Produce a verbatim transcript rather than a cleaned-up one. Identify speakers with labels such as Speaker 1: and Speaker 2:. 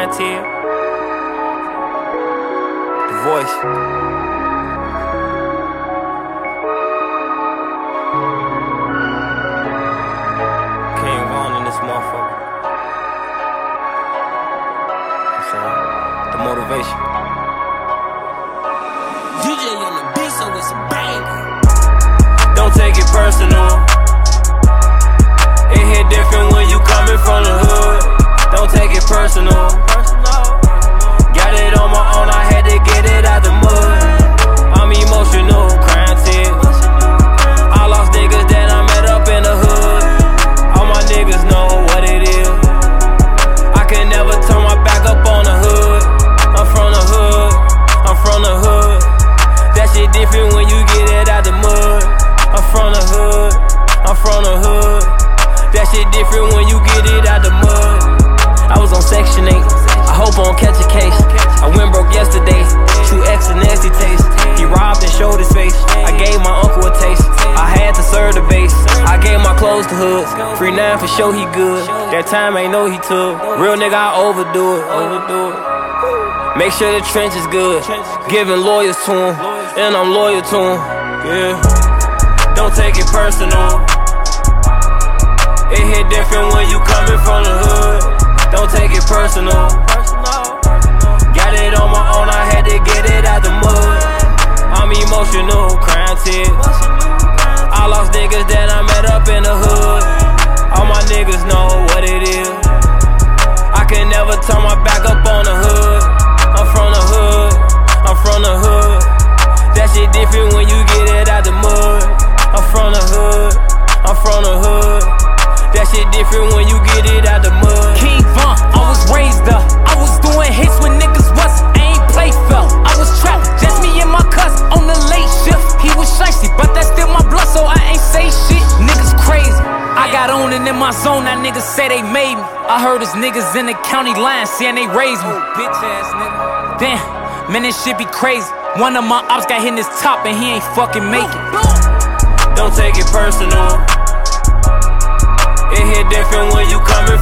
Speaker 1: Crime The Voice. King Von in this motherfucker. That's all. The motivation.
Speaker 2: D J on the beat, so it's a banger.
Speaker 1: Don't take it personal. It hit different when you coming from the hood. Don't take it personal. Got it on my own, I had to get it out the mud. I'm emotional, crying tears. I lost niggas that I met up in the hood. All my niggas know what it is. I can never turn my back up on the hood. I'm from the hood, I'm from the hood. That shit different when you get it out the mud. I'm from the hood, I'm from the hood. That shit different when you get it out the mud. I was on Section eight, I hope I don't catch a case. I went broke yesterday, true X and nasty taste. He robbed and showed his face, I gave my uncle a taste. I had to serve the base, I gave my clothes to hoods. Free nine for sure he good, that time ain't know he took. Real nigga I overdo it, overdo it. Make sure the trench is good, giving lawyers to him, and I'm loyal to him, yeah. Don't take it personal. It hit different when you coming from the hood. Don't take it personal. Got it on my own, I had to get it out the mud. I'm emotional, crying tears. I lost niggas that I met up in the hood. All my niggas know what it is. I can never turn my back up on the hood. I'm from the hood, I'm from the hood. That shit different when you get it out the mud. I'm from the hood, I'm from the hood. That shit different when you get it out the mud.
Speaker 3: King Von, I was raised up. I was doing hits when niggas was ain't play fell. I was trapped, just me and my cousin on the late shift. He was shicey, but that's still my blood, so I ain't say shit. Niggas crazy. I got on and in my zone, that niggas say they made me. I heard his niggas in the county line saying they raised me.
Speaker 1: Bitch ass nigga.
Speaker 3: Damn, man, this shit be crazy. One of my ops got hit in his top and he ain't fucking make it.
Speaker 1: Don't take it personal. It hit different when you coming